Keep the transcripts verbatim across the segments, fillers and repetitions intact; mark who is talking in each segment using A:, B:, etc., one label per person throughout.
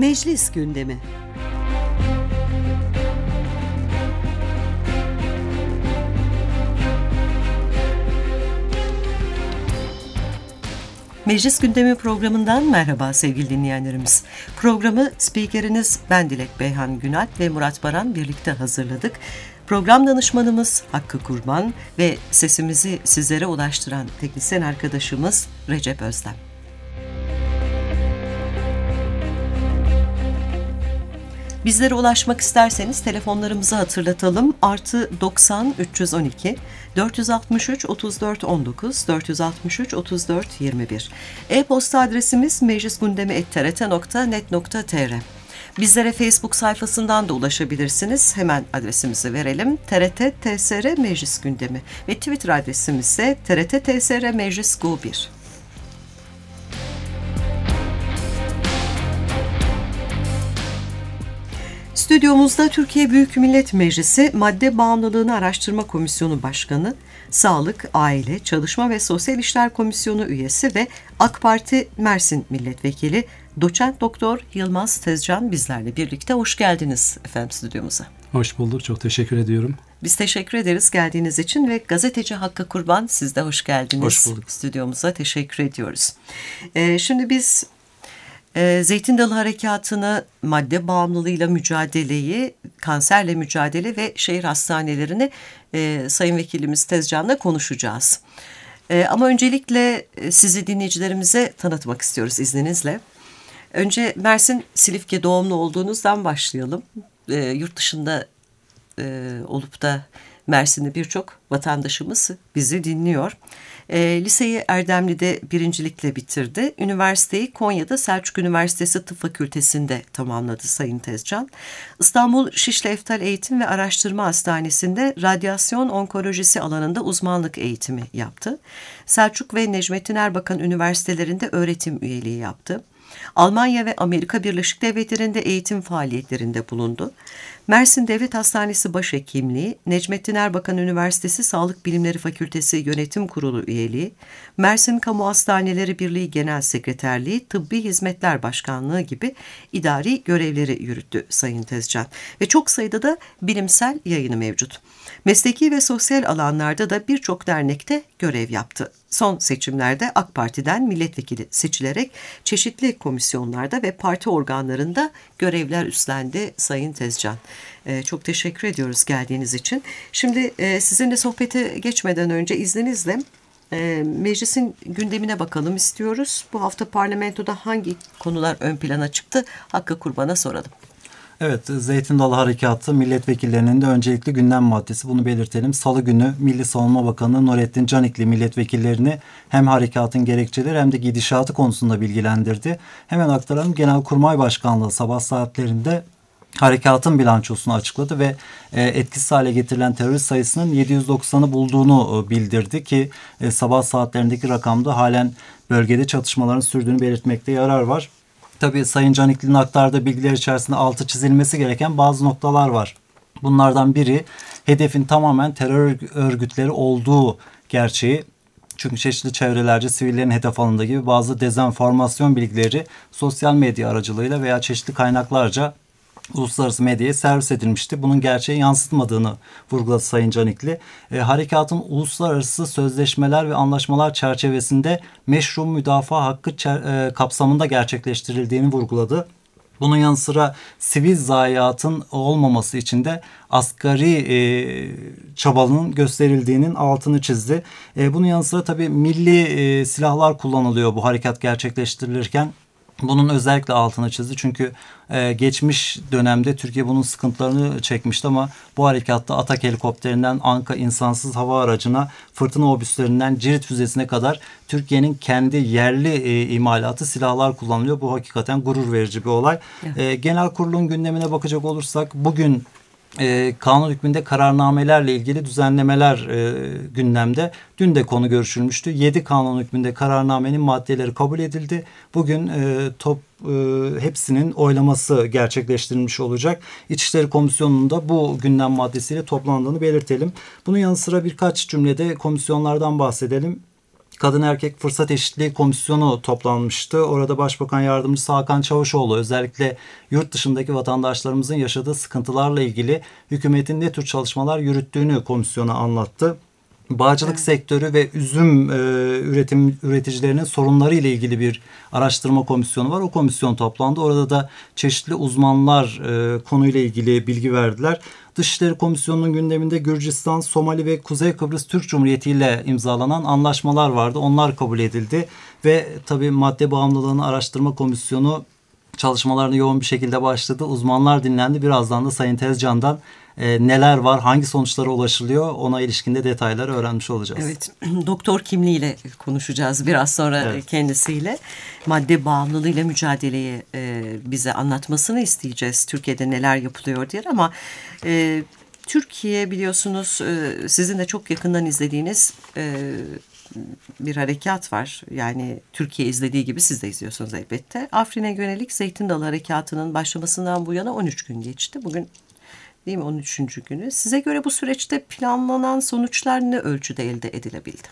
A: Meclis gündemi. Meclis Gündemi programından merhaba sevgili dinleyenlerimiz. Programı spikeriniz ben Dilek Beyhan Günal ve Murat Baran birlikte hazırladık. Program danışmanımız Hakkı Kurban ve sesimizi sizlere ulaştıran teknisyen arkadaşımız Recep Özlem. Bizlere ulaşmak isterseniz telefonlarımızı hatırlatalım. Artı doksan üç yüz on iki dört yüz altmış üç otuz dört on dokuz dört yüz altmış üç otuz dört yirmi bir. E-posta adresimiz meclisgundemi et t r t nokta net nokta t r. Bizlere Facebook sayfasından da ulaşabilirsiniz. Hemen adresimizi verelim. T R T T S R Meclis Gündemi ve Twitter adresimiz ise T R T T S R Meclis Go bir. Stüdyomuzda Türkiye Büyük Millet Meclisi Madde Bağımlılığını Araştırma Komisyonu Başkanı, Sağlık, Aile, Çalışma ve Sosyal İşler Komisyonu üyesi ve AK Parti Mersin Milletvekili Doçent Doktor Yılmaz Tezcan bizlerle birlikte. Hoş geldiniz efendim stüdyomuza.
B: Hoş bulduk. Çok teşekkür ediyorum.
A: Biz teşekkür ederiz geldiğiniz için ve gazeteci Hakkı Kurban siz de hoş geldiniz.
B: Hoş bulduk.
A: Stüdyomuza teşekkür ediyoruz. Ee, şimdi biz e, Zeytin Dalı Harekatı'nı, madde bağımlılığıyla mücadeleyi, kanserle mücadele ve şehir hastanelerini e, Sayın Vekilimiz Tezcan'la konuşacağız. E, ama öncelikle sizi dinleyicilerimize tanıtmak istiyoruz izninizle. Önce Mersin Silifke doğumlu olduğunuzdan başlayalım. E, yurt dışında e, olup da Mersin'de birçok vatandaşımız bizi dinliyor. E, liseyi Erdemli'de birincilikle bitirdi. Üniversiteyi Konya'da Selçuk Üniversitesi Tıp Fakültesi'nde tamamladı Sayın Tezcan. İstanbul Şişli Eftal Eğitim ve Araştırma Hastanesi'nde radyasyon onkolojisi alanında uzmanlık eğitimi yaptı. Selçuk ve Necmettin Erbakan Üniversitelerinde öğretim üyeliği yaptı. Almanya ve Amerika Birleşik Devletleri'nde eğitim faaliyetlerinde bulundu. Mersin Devlet Hastanesi Başhekimliği, Necmettin Erbakan Üniversitesi Sağlık Bilimleri Fakültesi Yönetim Kurulu üyeliği, Mersin Kamu Hastaneleri Birliği Genel Sekreterliği, Tıbbi Hizmetler Başkanlığı gibi idari görevleri yürüttü Sayın Tezcan. Ve çok sayıda da bilimsel yayını mevcut. Mesleki ve sosyal alanlarda da birçok dernekte görev yaptı. Son seçimlerde AK Parti'den milletvekili seçilerek çeşitli komisyonlarda ve parti organlarında görevler üstlendi Sayın Tezcan. Ee, çok teşekkür ediyoruz geldiğiniz için. Şimdi e, sizinle sohbete geçmeden önce izninizle e, meclisin gündemine bakalım istiyoruz. Bu hafta parlamentoda hangi konular ön plana çıktı? Hakkı Kurban'a soralım.
B: Evet, Zeytin Dalı Harekatı milletvekillerinin de öncelikli gündem maddesi, bunu belirtelim. Salı günü Milli Savunma Bakanı Nurettin Canikli milletvekillerini hem harekatın gerekçeleri hem de gidişatı konusunda bilgilendirdi. Hemen aktaralım. Genelkurmay Başkanlığı sabah saatlerinde harekatın bilançosunu açıkladı ve etkisiz hale getirilen terörist sayısının yedi yüz doksanı bulduğunu bildirdi ki sabah saatlerindeki rakamda halen bölgede çatışmaların sürdüğünü belirtmekte yarar var. Tabii Sayın Canikli'nin aktardığı bilgiler içerisinde altı çizilmesi gereken bazı noktalar var. Bunlardan biri hedefin tamamen terör örgütleri olduğu gerçeği. Çünkü çeşitli çevrelerce sivillerin hedef alındığı gibi bazı dezenformasyon bilgileri sosyal medya aracılığıyla veya çeşitli kaynaklarca uluslararası medyaya servis edilmişti. Bunun gerçeği yansıtmadığını vurguladı Sayın Canikli. E, harekatın uluslararası sözleşmeler ve anlaşmalar çerçevesinde meşru müdafaa hakkı çer- e, kapsamında gerçekleştirildiğini vurguladı. Bunun yanı sıra sivil zayiatın olmaması için de asgari e, çabalının gösterildiğinin altını çizdi. E, bunun yanı sıra tabii milli e, silahlar kullanılıyor bu harekat gerçekleştirilirken. Bunun özellikle altını çizdi çünkü e, geçmiş dönemde Türkiye bunun sıkıntılarını çekmişti ama bu harekatta Atak helikopterinden Anka insansız hava aracına, fırtına obüslerinden Cirit füzesine kadar Türkiye'nin kendi yerli e, imalatı silahlar kullanılıyor. Bu hakikaten gurur verici bir olay. Evet. E, Genel Kurulun gündemine bakacak olursak bugün E, kanun hükmünde kararnamelerle ilgili düzenlemeler e, gündemde. Dün de konu görüşülmüştü. yedi kanun hükmünde kararnamenin maddeleri kabul edildi. Bugün e, top e, hepsinin oylaması gerçekleştirilmiş olacak. İçişleri Komisyonu'nda bu gündem maddesiyle toplandığını belirtelim. Bunun yanı sıra birkaç cümlede komisyonlardan bahsedelim. Kadın Erkek Fırsat Eşitliği Komisyonu toplanmıştı. Orada Başbakan Yardımcısı Hakan Çavuşoğlu özellikle yurt dışındaki vatandaşlarımızın yaşadığı sıkıntılarla ilgili hükümetin ne tür çalışmalar yürüttüğünü komisyona anlattı. Bağcılık evet. sektörü ve üzüm e, üretim üreticilerinin sorunları ile ilgili bir araştırma komisyonu var. O komisyon toplandı. Orada da çeşitli uzmanlar e, konuyla ilgili bilgi verdiler. Dışişleri Komisyonu'nun gündeminde Gürcistan, Somali ve Kuzey Kıbrıs Türk Cumhuriyeti ile imzalanan anlaşmalar vardı. Onlar kabul edildi ve tabii Madde Bağımlılığını Araştırma Komisyonu çalışmalarını yoğun bir şekilde başladı. Uzmanlar dinlendi. Birazdan da Sayın Tezcan'dan e, neler var, hangi sonuçlara ulaşılıyor ona ilişkinde detayları öğrenmiş olacağız.
A: Evet, doktor kimliğiyle konuşacağız biraz sonra evet. kendisiyle. Madde bağımlılığıyla mücadeleyi e, bize anlatmasını isteyeceğiz. Türkiye'de neler yapılıyor diye ama e, Türkiye biliyorsunuz e, sizin de çok yakından izlediğiniz e, bir harekat var. Yani Türkiye izlediği gibi siz de izliyorsunuz elbette. Afrin'e yönelik Zeytin Dalı Harekatı'nın başlamasından bu yana on üç gün geçti. Bugün değil mi on üçüncü günü. Size göre bu süreçte planlanan sonuçlar ne ölçüde elde edilebildi?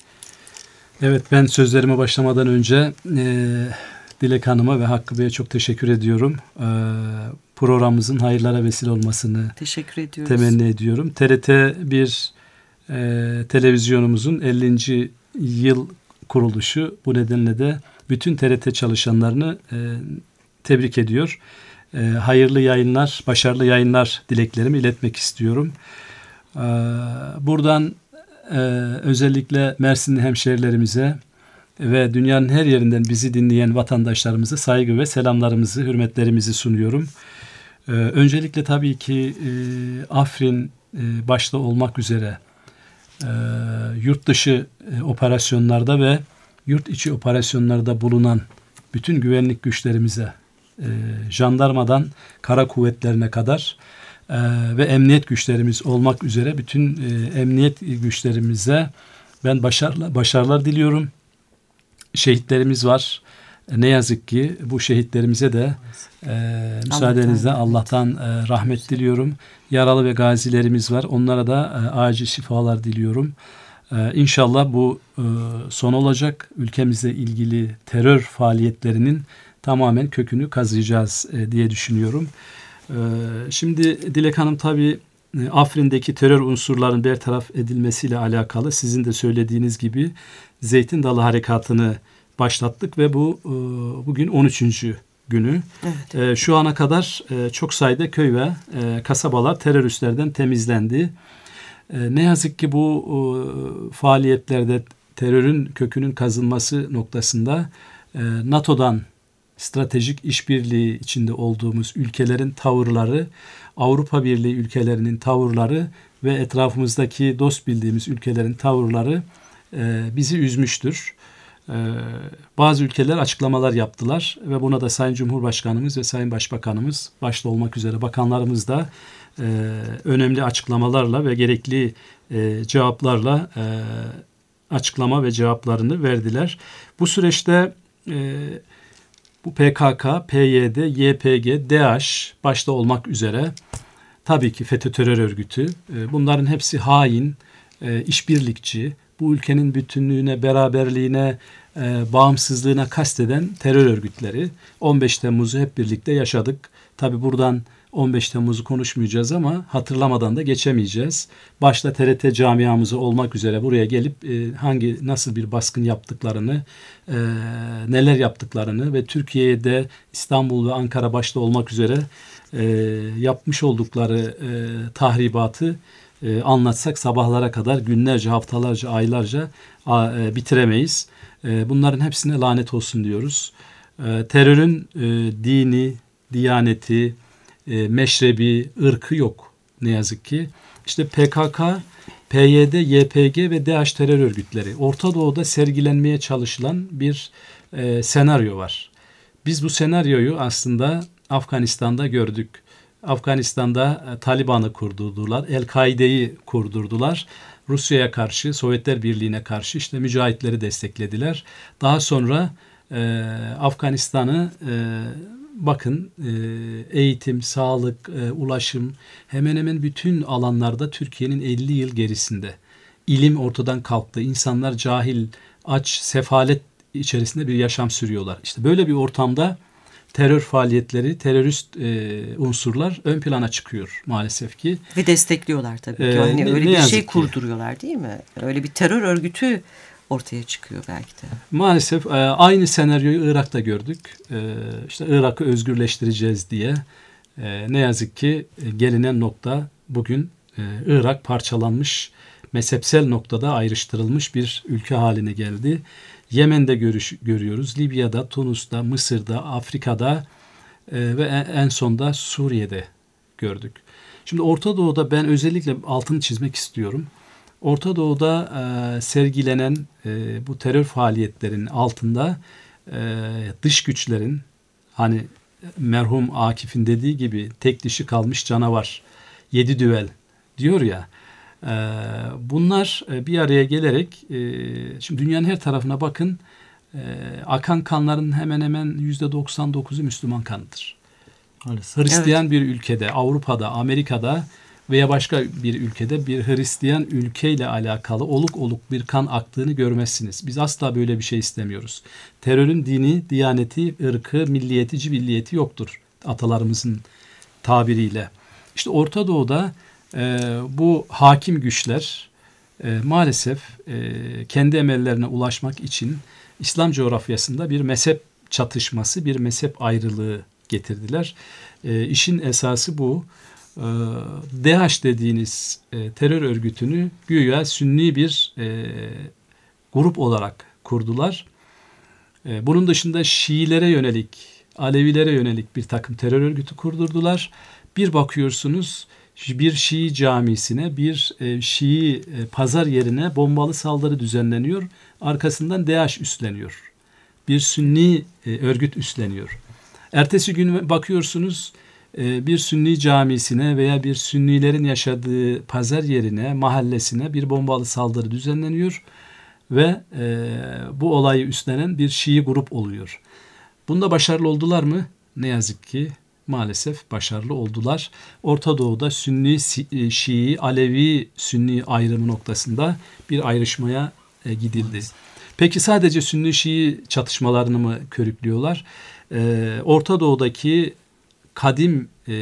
C: Evet, ben sözlerime başlamadan önce e, Dilek Hanım'a ve Hakkı Bey'e çok teşekkür ediyorum. E, programımızın hayırlara vesile olmasını
A: teşekkür ediyoruz.
C: Temenni ediyorum. T R T bir e, televizyonumuzun ellinci yıl kuruluşu. Bu nedenle de bütün T R T çalışanlarını e, tebrik ediyor. E, hayırlı yayınlar, başarılı yayınlar dileklerimi iletmek istiyorum. E, buradan e, özellikle Mersinli hemşehrilerimize ve dünyanın her yerinden bizi dinleyen vatandaşlarımıza saygı ve selamlarımızı, hürmetlerimizi sunuyorum. E, öncelikle tabii ki e, Afrin e, başta olmak üzere e, yurt dışı e, operasyonlarda ve yurt içi operasyonlarda bulunan bütün güvenlik güçlerimize, e, jandarmadan kara kuvvetlerine kadar e, ve emniyet güçlerimiz olmak üzere bütün e, emniyet güçlerimize ben başarılar, başarılar diliyorum. Şehitlerimiz var. E, ne yazık ki bu şehitlerimize de e, müsaadenizle Allah'tan e, rahmet diliyorum. Yaralı ve gazilerimiz var. Onlara da e, acil şifalar diliyorum. Ee, İnşallah bu e, son olacak. Ülkemizle ilgili terör faaliyetlerinin tamamen kökünü kazıyacağız e, diye düşünüyorum. E, şimdi Dilek Hanım tabii e, Afrin'deki terör unsurlarının bertaraf edilmesiyle alakalı sizin de söylediğiniz gibi Zeytin Dalı Harekatı'nı başlattık ve bu e, bugün on üçüncü günü. Evet. E, şu ana kadar e, çok sayıda köy ve e, kasabalar teröristlerden temizlendi. Ne yazık ki bu e, faaliyetlerde terörün kökünün kazınması noktasında e, NATO'dan stratejik işbirliği içinde olduğumuz ülkelerin tavırları, Avrupa Birliği ülkelerinin tavırları ve etrafımızdaki dost bildiğimiz ülkelerin tavırları e, bizi üzmüştür. E, bazı ülkeler açıklamalar yaptılar ve buna da Sayın Cumhurbaşkanımız ve Sayın Başbakanımız başta olmak üzere bakanlarımız da Ee, önemli açıklamalarla ve gerekli e, cevaplarla e, açıklama ve cevaplarını verdiler. Bu süreçte e, bu P K K, P Y D, Y P G, DAEŞ başta olmak üzere tabii ki FETÖ terör örgütü e, bunların hepsi hain, e, işbirlikçi, bu ülkenin bütünlüğüne, beraberliğine, e, bağımsızlığına kasteden terör örgütleri. on beş Temmuz'u hep birlikte yaşadık. Tabii buradan on beş Temmuz'u konuşmayacağız ama hatırlamadan da geçemeyeceğiz. Başta T R T camiamızı olmak üzere buraya gelip e, hangi nasıl bir baskın yaptıklarını, e, neler yaptıklarını ve Türkiye'de İstanbul ve Ankara başta olmak üzere e, yapmış oldukları e, tahribatı e, anlatsak sabahlara kadar, günlerce, haftalarca, aylarca a, e, bitiremeyiz. E, bunların hepsine lanet olsun diyoruz. E, terörün e, dini, diyaneti, E, meşrebi, ırkı yok ne yazık ki. İşte P K K, P Y D, Y P G ve DAEŞ terör örgütleri. Orta Doğu'da sergilenmeye çalışılan bir e, senaryo var. Biz bu senaryoyu aslında Afganistan'da gördük. Afganistan'da e, Taliban'ı kurdurdular, El-Kaide'yi kurdurdular. Rusya'ya karşı, Sovyetler Birliği'ne karşı işte mücahitleri desteklediler. Daha sonra e, Afganistan'ı e, bakın eğitim, sağlık, ulaşım hemen hemen bütün alanlarda Türkiye'nin elli yıl gerisinde. İlim ortadan kalktı. İnsanlar cahil aç, sefalet içerisinde bir yaşam sürüyorlar. İşte böyle bir ortamda terör faaliyetleri, terörist e, unsurlar ön plana çıkıyor maalesef ki.
A: Ve destekliyorlar tabii ki.
C: Ee,
A: hani
C: ne,
A: öyle
C: ne
A: bir şey
C: ki.
A: kurduruyorlar değil mi? Öyle bir terör örgütü ortaya çıkıyor belki de.
C: Maalesef e, aynı senaryoyu Irak'ta gördük. E, işte Irak'ı özgürleştireceğiz diye. E, ne yazık ki e, gelinen nokta bugün e, Irak parçalanmış, mezhepsel noktada ayrıştırılmış bir ülke haline geldi. Yemen'de görüş, görüyoruz. Libya'da, Tunus'ta, Mısır'da, Afrika'da e, ve en, en sonda Suriye'de gördük. Şimdi Orta Doğu'da ben özellikle altını çizmek istiyorum. Orta Doğu'da e, sergilenen e, bu terör faaliyetlerinin altında e, dış güçlerin, hani merhum Akif'in dediği gibi tek dişi kalmış canavar, yedi düvel diyor ya. E, bunlar e, bir araya gelerek e, şimdi dünyanın her tarafına bakın, e, akan kanların hemen hemen yüzde doksan dokuzu Müslüman kanıdır. Hristiyan evet. bir ülkede, Avrupa'da, Amerika'da veya başka bir ülkede bir Hristiyan ülkeyle alakalı oluk oluk bir kan aktığını görmezsiniz. Biz asla böyle bir şey istemiyoruz. Terörün dini, diyaneti, ırkı, milliyeti, cibilliyeti yoktur atalarımızın tabiriyle. İşte Orta Doğu'da e, bu hakim güçler e, maalesef e, kendi emellerine ulaşmak için İslam coğrafyasında bir mezhep çatışması, bir mezhep ayrılığı getirdiler. E, işin esası bu. E, DAEŞ dediğiniz e, terör örgütünü güya Sünni bir e, grup olarak kurdular. E, bunun dışında Şiilere yönelik, Alevilere yönelik bir takım terör örgütü kurdurdular. Bir bakıyorsunuz bir Şii camisine, bir e, Şii e, pazar yerine bombalı saldırı düzenleniyor. Arkasından DAEŞ üstleniyor. Bir Sünni e, örgüt üstleniyor. Ertesi gün bakıyorsunuz e, bir Sünni camisine veya bir Sünnilerin yaşadığı pazar yerine, mahallesine bir bombalı saldırı düzenleniyor ve e, bu olayı üstlenen bir Şii grup oluyor. Bunda başarılı oldular mı? Ne yazık ki maalesef başarılı oldular. Orta Doğu'da Sünni, Şii, Alevi, Sünni ayrımı noktasında bir ayrışmaya e, gidildi. Peki sadece Sünni Şii çatışmalarını mı körüklüyorlar? Ee, Orta Doğu'daki kadim e,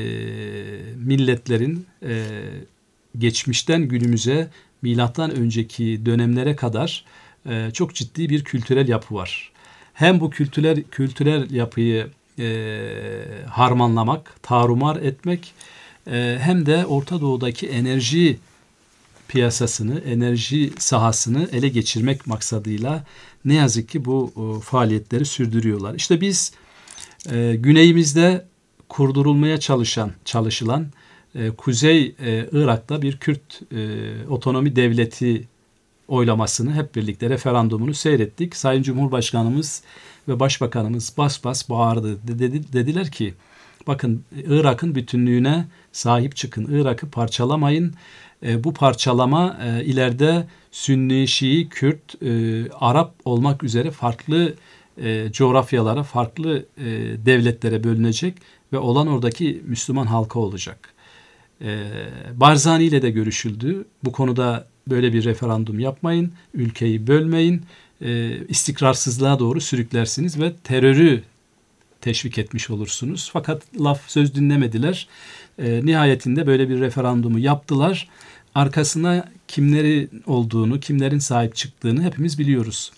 C: milletlerin e, geçmişten günümüze, milattan önceki dönemlere kadar e, çok ciddi bir kültürel yapı var. Hem bu kültürel kültürel yapıyı e, harmanlamak, tarumar etmek e, hem de Orta Doğu'daki enerji piyasasını, enerji sahasını ele geçirmek maksadıyla ne yazık ki bu e, faaliyetleri sürdürüyorlar. İşte biz e, güneyimizde kurdurulmaya çalışan, çalışılan e, Kuzey e, Irak'ta bir Kürt e, otonomi devleti oylamasını hep birlikte referandumunu seyrettik. Sayın Cumhurbaşkanımız ve Başbakanımız bas bas bağırdı. Dedi, dediler ki bakın Irak'ın bütünlüğüne sahip çıkın. Irak'ı parçalamayın. E, bu parçalama e, ileride Sünni, Şii, Kürt, e, Arap olmak üzere farklı e, coğrafyalara, farklı e, devletlere bölünecek ve olan oradaki Müslüman halka olacak. E, Barzani ile de görüşüldü. Bu konuda böyle bir referandum yapmayın, ülkeyi bölmeyin, e, istikrarsızlığa doğru sürüklersiniz ve terörü teşvik etmiş olursunuz. Fakat laf söz dinlemediler. E, nihayetinde böyle bir referandumu yaptılar. Arkasına kimlerin olduğunu, kimlerin sahip çıktığını hepimiz biliyoruz.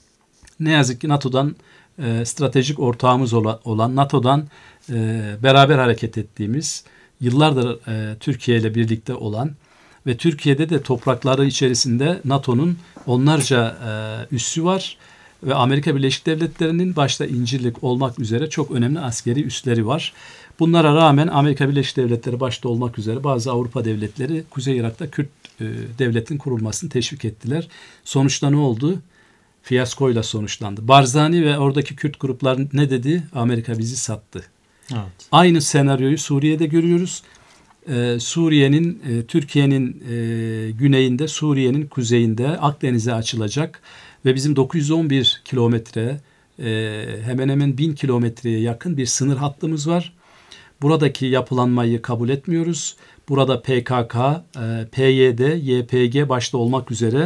C: Ne yazık ki NATO'dan e, stratejik ortağımız olan, olan NATO'dan e, beraber hareket ettiğimiz, yıllardır e, Türkiye ile birlikte olan ve Türkiye'de de toprakları içerisinde NATO'nun onlarca e, üssü var ve Amerika Birleşik Devletleri'nin başta İncirlik olmak üzere çok önemli askeri üsleri var. Bunlara rağmen Amerika Birleşik Devletleri başta olmak üzere bazı Avrupa devletleri Kuzey Irak'ta Kürt e, devletin kurulmasını teşvik ettiler. Sonuçta ne oldu? Fiyaskoyla sonuçlandı. Barzani ve oradaki Kürt gruplar ne dedi? Amerika bizi sattı. Evet. Aynı senaryoyu Suriye'de görüyoruz. Ee, Suriye'nin, e, Türkiye'nin e, güneyinde, Suriye'nin kuzeyinde Akdeniz'e açılacak ve bizim dokuz yüz on bir kilometre, e, hemen hemen bin kilometreye yakın bir sınır hattımız var. Buradaki yapılanmayı kabul etmiyoruz. Burada P K K, e, P Y D, Y P G başta olmak üzere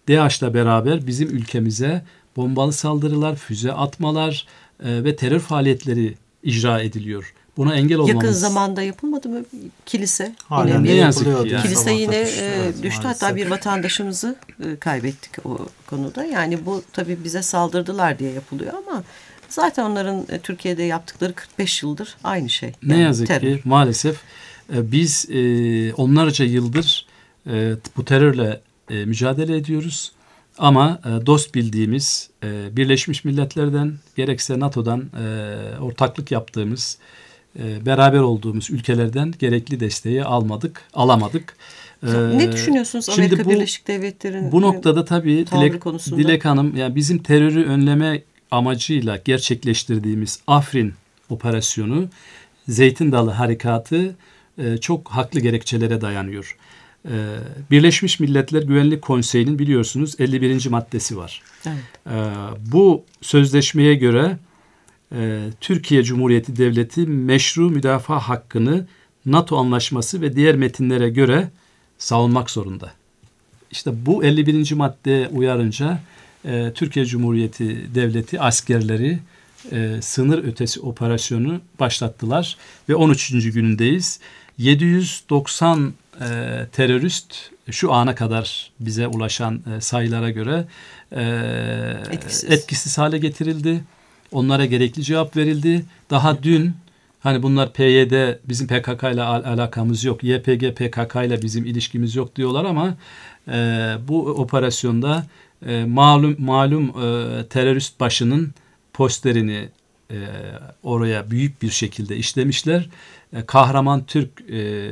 C: DAEŞ'la beraber bizim ülkemize bombalı saldırılar, füze atmalar e, ve terör faaliyetleri icra ediliyor. Buna engel olmamız.
A: Yakın zamanda yapılmadı mı kilise?
B: Halen
A: Yine
C: ne
A: bir-
C: yazık ki
B: yapılıyordu.
C: yani.
A: Kilise yine
B: Evet,
A: e, düştü.
B: maalesef.
A: Hatta bir vatandaşımızı e, kaybettik o konuda. Yani bu tabii bize saldırdılar diye yapılıyor ama zaten onların e, Türkiye'de yaptıkları kırk beş yıldır aynı şey.
C: Ne
A: Yani
C: yazık
A: terör.
C: ki maalesef e, biz e, onlarca yıldır e, bu terörle e, mücadele ediyoruz. Ama e, dost bildiğimiz e, Birleşmiş Milletler'den gerekse NATO'dan e, ortaklık yaptığımız, e, beraber olduğumuz ülkelerden gerekli desteği almadık, alamadık. E,
A: Ne düşünüyorsunuz
C: şimdi
A: Amerika
C: bu-
A: Birleşik Devletleri'nin
C: Bu noktada tabii
A: tavrı
C: Dilek,
A: konusunda?
C: Dilek Hanım, yani bizim terörü önleme amacıyla gerçekleştirdiğimiz Afrin operasyonu, Zeytin Dalı Harekatı e, çok haklı gerekçelere dayanıyor. E, Birleşmiş Milletler Güvenlik Konseyi'nin biliyorsunuz elli birinci maddesi var.
A: Evet.
C: E, bu sözleşmeye göre e, Türkiye Cumhuriyeti Devleti meşru müdafaa hakkını NATO anlaşması ve diğer metinlere göre savunmak zorunda. İşte bu elli birinci maddeye uyarınca e, Türkiye Cumhuriyeti Devleti askerleri e, sınır ötesi operasyonu başlattılar ve on üçüncü günündeyiz. yedi yüz doksan e, terörist şu ana kadar bize ulaşan e, sayılara göre e,
A: Etkisiz.
C: etkisiz hale getirildi. Onlara gerekli cevap verildi. Daha dün hani bunlar P Y D, bizim P K K ile al- alakamız yok, Y P G P K K ile bizim ilişkimiz yok diyorlar ama e, bu operasyonda e, malum malum e, terörist başının posterini e, oraya büyük bir şekilde işlemişler. E, kahraman Türk e,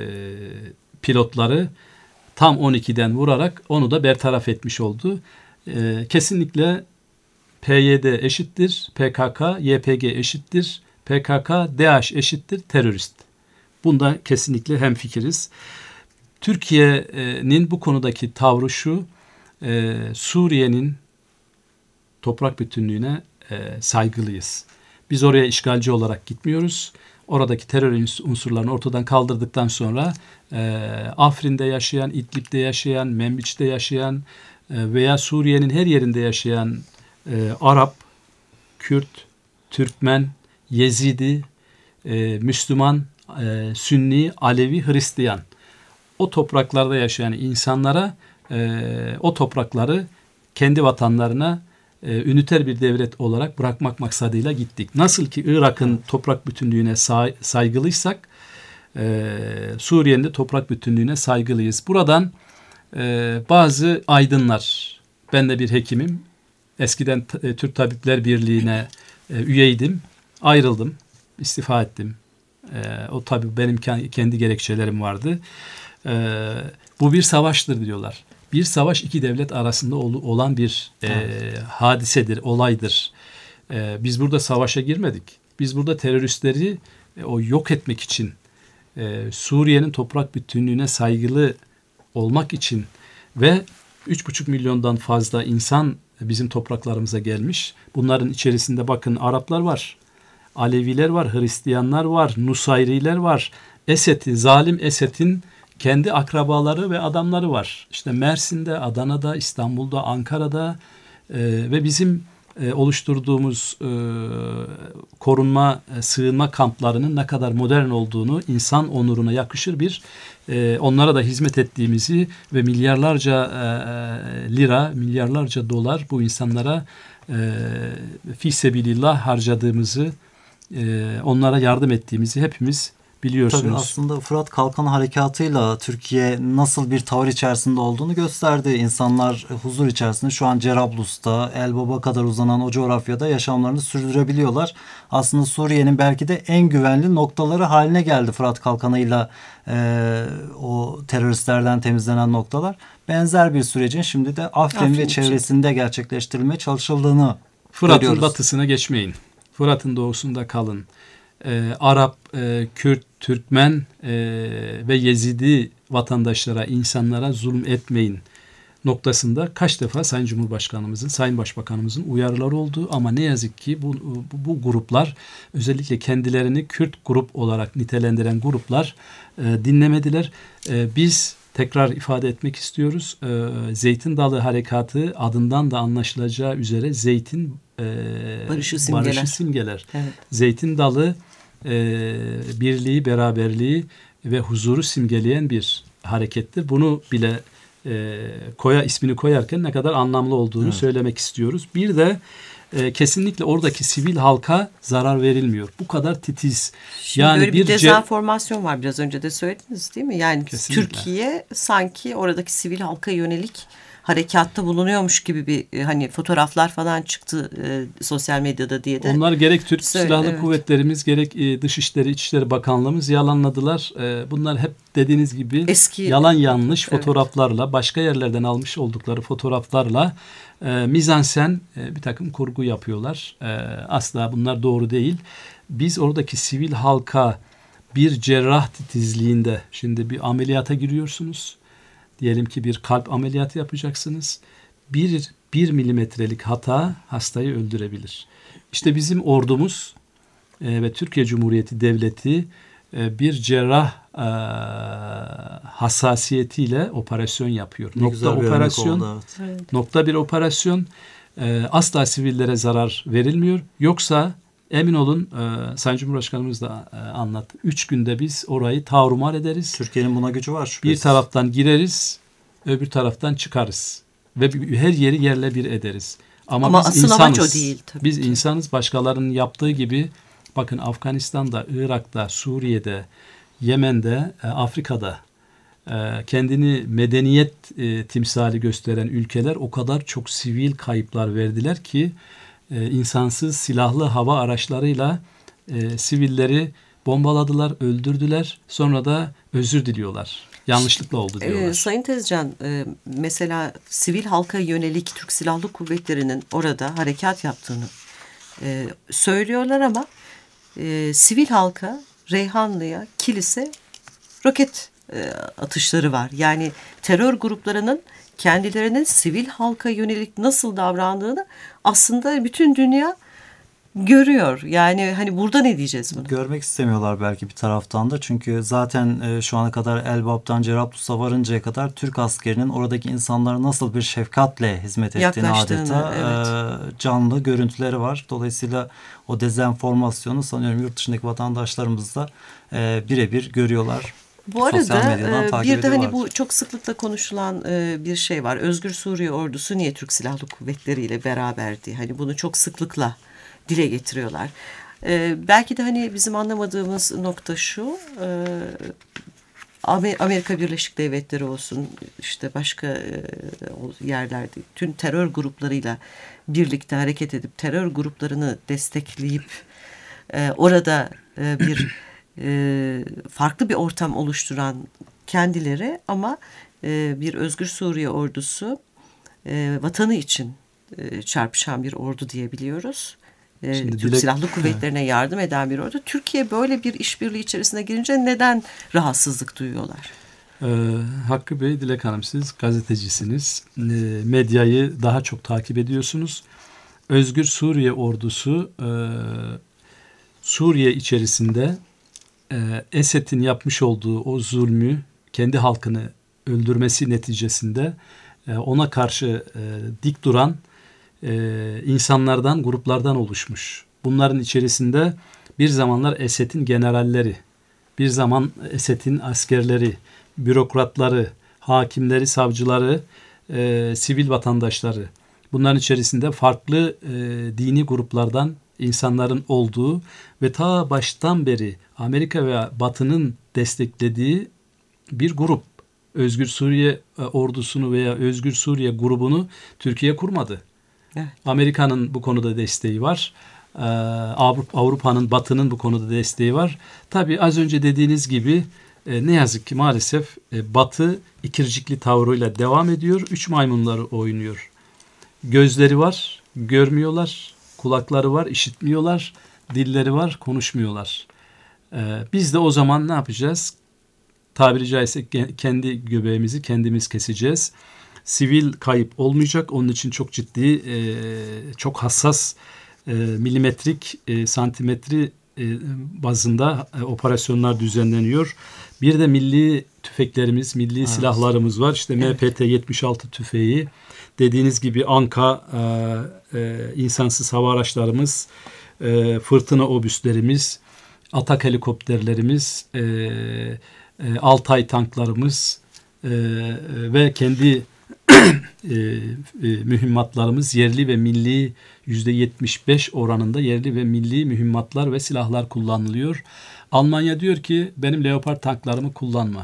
C: pilotları tam on ikiden vurarak onu da bertaraf etmiş oldu. E, kesinlikle P Y D eşittir P K K, Y P G eşittir P K K, DAEŞ eşittir terörist. Bunda kesinlikle hemfikiriz. Türkiye'nin bu konudaki tavrı şu, e, Suriye'nin toprak bütünlüğüne e, saygılıyız. Biz oraya işgalci olarak gitmiyoruz. Oradaki terör unsurlarını ortadan kaldırdıktan sonra e, Afrin'de yaşayan, İdlib'de yaşayan, Menbiç'te yaşayan e, veya Suriye'nin her yerinde yaşayan e, Arap, Kürt, Türkmen, Yezidi, e, Müslüman, e, Sünni, Alevi, Hristiyan, o topraklarda yaşayan insanlara e, o toprakları kendi vatanlarına e, üniter bir devlet olarak bırakmak maksadıyla gittik. Nasıl ki Irak'ın toprak bütünlüğüne say- saygılıysak e, Suriye'nin de toprak bütünlüğüne saygılıyız. Buradan e, bazı aydınlar, ben de bir hekimim, eskiden e, Türk Tabipler Birliği'ne e, üyeydim, ayrıldım, istifa ettim. E, o tabii benim kendi gerekçelerim vardı. E, bu bir savaştır diyorlar. Bir savaş iki devlet arasında ol, olan bir e, hadisedir, olaydır. E, biz burada savaşa girmedik. Biz burada teröristleri e, o yok etmek için, e, Suriye'nin toprak bütünlüğüne saygılı olmak için ve üç buçuk milyondan fazla insan bizim topraklarımıza gelmiş. Bunların içerisinde bakın Araplar var, Aleviler var, Hristiyanlar var, Nusayriler var. Esed'i, zalim Esed'in kendi akrabaları ve adamları var. İşte Mersin'de, Adana'da, İstanbul'da, Ankara'da e, ve bizim e, oluşturduğumuz e, korunma, e, sığınma kamplarının ne kadar modern olduğunu, insan onuruna yakışır bir e, onlara da hizmet ettiğimizi ve milyarlarca e, lira, milyarlarca dolar bu insanlara e, fi sebilillah harcadığımızı, e, onlara yardım ettiğimizi hepimiz biliyorsunuz.
B: Tabii aslında Fırat Kalkanı Harekatı'yla Türkiye nasıl bir tavır içerisinde olduğunu gösterdi. İnsanlar huzur içerisinde şu an Cerablus'ta, Elbab'a kadar uzanan o coğrafyada yaşamlarını sürdürebiliyorlar. Aslında Suriye'nin belki de en güvenli noktaları haline geldi Fırat Kalkanı'yla e, o teröristlerden temizlenen noktalar. Benzer bir sürecin şimdi de Afrin,
A: Afrin
B: ve
A: için.
B: çevresinde gerçekleştirilmeye çalışıldığını
C: Fırat'ın
B: görüyoruz.
C: batısına geçmeyin. Fırat'ın doğusunda kalın. Ee, Arap, e, Kürt, Türkmen e, ve Yezidi vatandaşlara, insanlara zulüm etmeyin noktasında kaç defa Sayın Cumhurbaşkanımızın, Sayın Başbakanımızın uyarıları oldu. Ama ne yazık ki bu, bu, bu gruplar, özellikle kendilerini Kürt grup olarak nitelendiren gruplar e, dinlemediler. E, biz tekrar ifade etmek istiyoruz. E, Zeytin Dalı Harekatı adından da anlaşılacağı üzere zeytin e,
A: barışı simgeler.
C: Barışı simgeler.
A: Evet.
C: Zeytin dalı e, birliği, beraberliği ve huzuru simgeleyen bir harekettir. Bunu bile e, koya ismini koyarken ne kadar anlamlı olduğunu evet. söylemek istiyoruz. Bir de e, kesinlikle oradaki sivil halka zarar verilmiyor. Bu kadar titiz.
A: Şimdi yani böyle bir, bir dezenformasyon var, biraz önce de söylediniz değil mi? Yani kesinlikle. Türkiye sanki oradaki sivil halka yönelik harekatta bulunuyormuş gibi bir hani fotoğraflar falan çıktı e, sosyal medyada diye de.
C: Onlar gerek Türk
A: Söyle,
C: Silahlı
A: evet.
C: Kuvvetlerimiz gerek e, Dışişleri İçişleri Bakanlığımız yalanladılar. E, bunlar hep dediğiniz gibi eski yalan yanlış evet. fotoğraflarla, başka yerlerden almış oldukları fotoğraflarla e, mizansen e, bir takım kurgu yapıyorlar. E, asla bunlar doğru değil. Biz oradaki sivil halka bir cerrah titizliğinde, şimdi bir ameliyata giriyorsunuz. Diyelim ki bir kalp ameliyatı yapacaksınız. Bir, bir milimetrelik hata hastayı öldürebilir. İşte bizim ordumuz e, ve Türkiye Cumhuriyeti Devleti e, bir cerrah e, hassasiyetiyle operasyon yapıyor.
B: Ne
C: nokta operasyon,
B: oldu,
C: evet. nokta bir operasyon. E, asla sivillere zarar verilmiyor. Yoksa emin olun e, Sayın Cumhurbaşkanımız da e, anlattı. Üç günde biz orayı tarumar ederiz.
B: Türkiye'nin buna gücü var şüphesiz.
C: Bir taraftan gireriz, öbür taraftan çıkarız. Ve her yeri yerle bir ederiz. Ama,
A: Ama
C: biz
A: asıl
C: insanız.
A: amaç o değil tabii.
C: Biz insanız. Başkalarının yaptığı gibi bakın Afganistan'da, Irak'ta, Suriye'de, Yemen'de, e, Afrika'da e, kendini medeniyet e, timsali gösteren ülkeler o kadar çok sivil kayıplar verdiler ki e, insansız silahlı hava araçlarıyla e, sivilleri bombaladılar, öldürdüler. Sonra da özür diliyorlar. Yanlışlıkla oldu diyorlar.
A: E, Sayın Tezcan, e, mesela sivil halka yönelik Türk Silahlı Kuvvetleri'nin orada harekat yaptığını e, söylüyorlar ama e, sivil halka Reyhanlı'ya, Kilis'e roket e, atışları var. Yani terör gruplarının kendilerinin sivil halka yönelik nasıl davrandığını aslında bütün dünya görüyor. Yani hani burada ne diyeceğiz bunu?
B: Görmek istemiyorlar belki bir taraftan da. Çünkü zaten e, şu ana kadar Elbap'tan Cerablus'a varıncaya kadar Türk askerinin oradaki insanlara nasıl bir şefkatle hizmet ettiğini adeta evet. e, canlı görüntüleri var. Dolayısıyla o dezenformasyonu sanıyorum yurt dışındaki vatandaşlarımız da e, birebir görüyorlar.
A: Bu arada e, bir de hani bu çok sıklıkla konuşulan e, bir şey var. Özgür Suriye Ordusu niye Türk Silahlı Kuvvetleri ile beraberdi? Hani bunu çok sıklıkla dile getiriyorlar. Ee, belki de hani bizim anlamadığımız nokta şu, e, Amerika Birleşik Devletleri olsun, işte başka e, yerlerde tüm terör gruplarıyla birlikte hareket edip terör gruplarını destekleyip e, orada e, bir e, farklı bir ortam oluşturan kendileri ama e, bir Özgür Suriye Ordusu e, vatanı için e, çarpışan bir ordu diyebiliyoruz. Şimdi Türk bile, Silahlı Kuvvetlerine evet. yardım eden bir ordu. Türkiye böyle bir işbirliği içerisine girince neden rahatsızlık duyuyorlar?
C: Ee, Hakkı Bey, Dilek Hanım, siz gazetecisiniz. E, medyayı daha çok takip ediyorsunuz. Özgür Suriye Ordusu e, Suriye içerisinde e, Esed'in yapmış olduğu o zulmü, kendi halkını öldürmesi neticesinde e, ona karşı e, dik duran Ee, insanlardan, gruplardan oluşmuş. Bunların içerisinde bir zamanlar Esed'in generalleri, bir zaman Esed'in askerleri, bürokratları, hakimleri, savcıları, e, sivil vatandaşları. Bunların içerisinde farklı e, dini gruplardan insanların olduğu ve ta baştan beri Amerika ve Batı'nın desteklediği bir grup. Özgür Suriye ordusunu veya Özgür Suriye grubunu Türkiye kurmadı. Evet. Amerika'nın bu konuda desteği var. Ee, Avrupa'nın, Batı'nın bu konuda desteği var. Tabii az önce dediğiniz gibi e, ne yazık ki maalesef e, Batı ikircikli tavrıyla devam ediyor. Üç maymunları oynuyor. Gözleri var, görmüyorlar. Kulakları var, işitmiyorlar. Dilleri var, konuşmuyorlar. Ee, biz de o zaman ne yapacağız? Tabiri caizse kendi göbeğimizi kendimiz keseceğiz. Sivil kayıp olmayacak. Onun için çok ciddi, e, çok hassas e, milimetrik, e, santimetre e, bazında e, operasyonlar düzenleniyor. Bir de milli tüfeklerimiz, milli
B: evet.
C: silahlarımız var. İşte M P T yetmiş altı tüfeği, dediğiniz gibi Anka e, e, insansız hava araçlarımız, e, fırtına obüslerimiz, atak helikopterlerimiz, e, e, Altay tanklarımız e, ve kendi e, e, mühimmatlarımız, yerli ve milli yüzde yetmiş beş oranında yerli ve milli mühimmatlar ve silahlar kullanılıyor. Almanya diyor ki benim Leopard tanklarımı kullanma.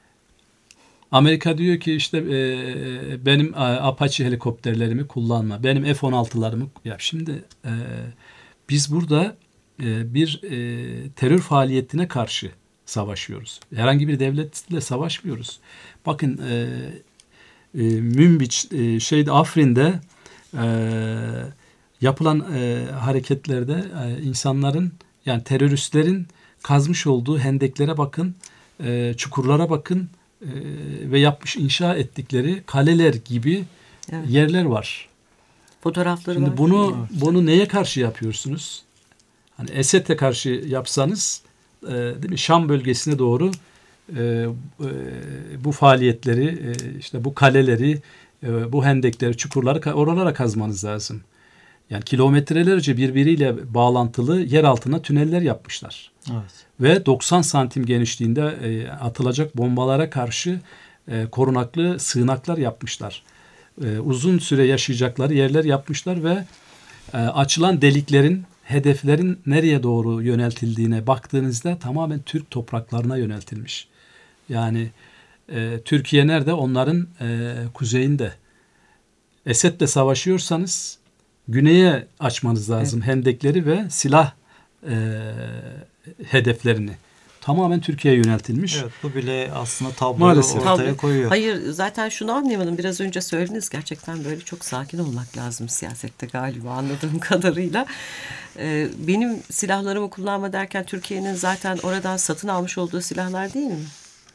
C: Amerika diyor ki işte e, benim Apache helikopterlerimi kullanma. Benim F on altılarımı yap. Şimdi e, biz burada e, bir e, terör faaliyetine karşı savaşıyoruz. Herhangi bir devletle savaşmıyoruz. Bakın e, e, Münbiç e, şeyde Afrin'de e, yapılan e, hareketlerde e, insanların yani teröristlerin kazmış olduğu hendeklere bakın, e, çukurlara bakın e, ve yapmış inşa ettikleri kaleler gibi evet. yerler var.
A: Fotoğrafları
C: Şimdi
A: var.
C: bunu
A: Evet.
C: bunu neye karşı yapıyorsunuz? Hani Esed'e karşı yapsanız, e, değil mi? Şam bölgesine doğru e, e, bu faaliyetleri, e, işte bu kaleleri, e, bu hendekleri, çukurları oralara kazmanız lazım. Yani kilometrelerce birbiriyle bağlantılı yer altına tüneller yapmışlar.
B: Evet.
C: Ve doksan santim genişliğinde e, atılacak bombalara karşı e, korunaklı sığınaklar yapmışlar. E, uzun süre yaşayacakları yerler yapmışlar ve e, açılan deliklerin, hedeflerin nereye doğru yöneltildiğine baktığınızda tamamen Türk topraklarına yöneltilmiş. Yani e, Türkiye nerede? Onların e, kuzeyinde. Esed'le savaşıyorsanız güneye açmanız lazım evet. hendekleri ve silah e, hedeflerini. Tamamen Türkiye'ye yöneltilmiş.
B: Evet, bu bile aslında tabloyu
C: Maalesef.
B: ortaya koyuyor.
A: Hayır, zaten şunu anlayamadım. Biraz önce söylediniz, gerçekten böyle çok sakin olmak lazım siyasette galiba, anladığım kadarıyla. Ee, benim silahlarımı kullanma derken Türkiye'nin zaten oradan satın almış olduğu silahlar değil mi?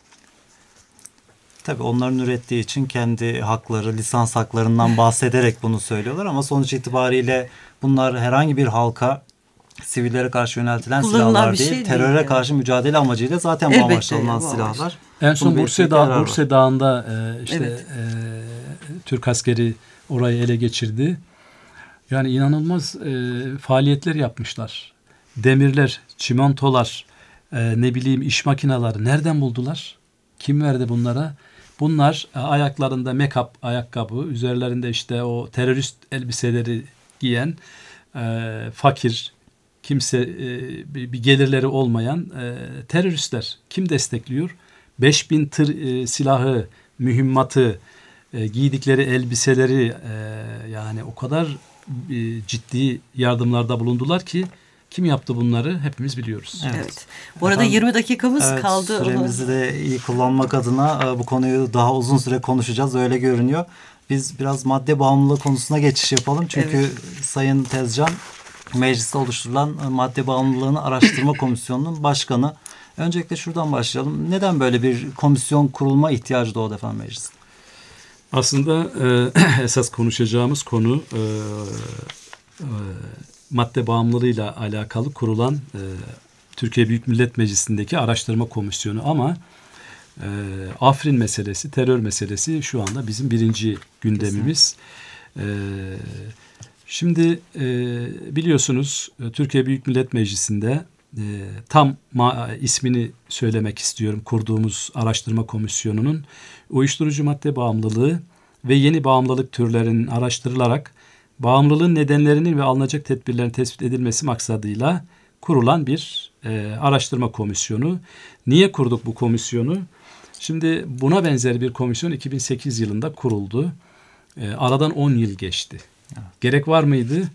B: Tabii onların ürettiği için kendi hakları, lisans haklarından bahsederek bunu söylüyorlar ama sonuç itibariyle bunlar herhangi bir halka, sivillere karşı yöneltilen
A: kullanılan
B: silahlar
A: şey
B: değil,
A: değil
B: teröre
A: yani.
B: karşı mücadele amacıyla zaten bu
A: Elbette
B: amaçla alınan
A: bu
B: silahlar.
A: amaç.
C: En son Bursa, Dağı, Bursa Dağı'nda e, işte
A: evet.
C: e, Türk askeri orayı ele geçirdi. Yani inanılmaz e, faaliyetler yapmışlar. Demirler, çimentolar, e, ne bileyim iş makineleri nereden buldular? Kim verdi bunlara? Bunlar e, ayaklarında make-up ayakkabı, üzerlerinde işte o terörist elbiseleri giyen e, fakir, kimse e, bir, bir gelirleri olmayan e, teröristler. Kim destekliyor? beş bin tır e, silahı, mühimmatı, e, giydikleri elbiseleri e, yani o kadar e, ciddi yardımlarda bulundular ki kim yaptı bunları hepimiz biliyoruz.
A: Evet. evet. Bu arada Efendim, yirmi dakikamız
B: evet,
A: kaldı.
B: Süremizi de iyi kullanmak adına bu konuyu daha uzun süre konuşacağız. Öyle görünüyor. Biz biraz madde bağımlılığı konusuna geçiş yapalım. Çünkü evet. Sayın Tezcan mecliste oluşturulan madde bağımlılığını araştırma komisyonunun başkanı. Öncelikle şuradan başlayalım. Neden böyle bir komisyon kurulma ihtiyacı doğdu efendim mecliste?
C: Aslında e, esas konuşacağımız konu e, e, madde bağımlılığıyla alakalı kurulan e, Türkiye Büyük Millet Meclisi'ndeki araştırma komisyonu ama e, Afrin meselesi, terör meselesi şu anda bizim birinci gündemimiz. E, şimdi e, biliyorsunuz Türkiye Büyük Millet Meclisi'nde e, tam ma- ismini söylemek istiyorum kurduğumuz araştırma komisyonunun uyuşturucu madde bağımlılığı ve yeni bağımlılık türlerinin araştırılarak bağımlılığın nedenlerinin ve alınacak tedbirlerin tespit edilmesi maksadıyla kurulan bir e, araştırma komisyonu. Niye kurduk bu komisyonu? Şimdi buna benzer bir komisyon iki bin sekiz yılında kuruldu. E, aradan on yıl geçti. Evet. Gerek var mıydı?